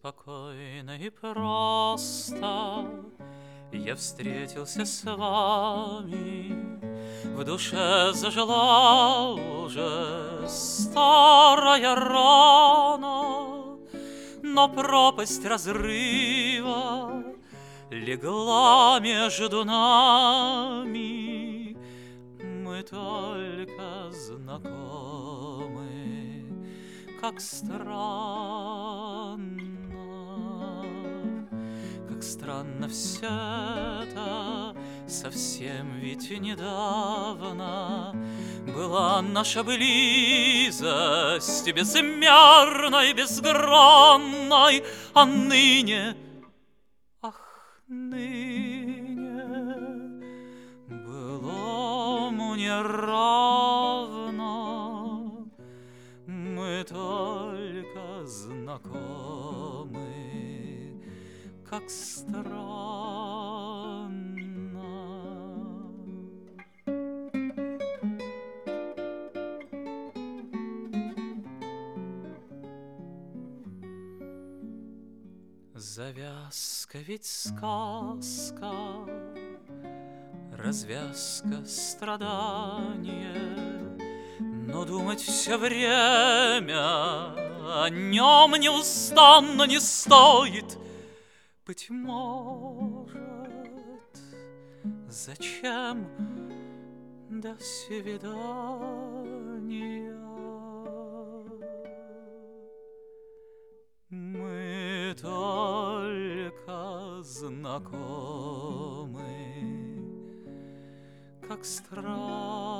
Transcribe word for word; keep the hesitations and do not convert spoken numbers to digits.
Спокойно и просто я встретился с вами. В душе зажила уже старая рана, но пропасть разрыва легла между нами. Мы только знакомы, как странно, как странно все это. Совсем ведь недавно была наша близость безмерной, безгранной, а ныне, ах, ныне былому не равно. Мы только знакомы, как странно. Завязка ведь сказка, развязка страдания, но думать все время о нем неустанно не стоит. Быть может, зачем до свидания? Мы только знакомы, как странно.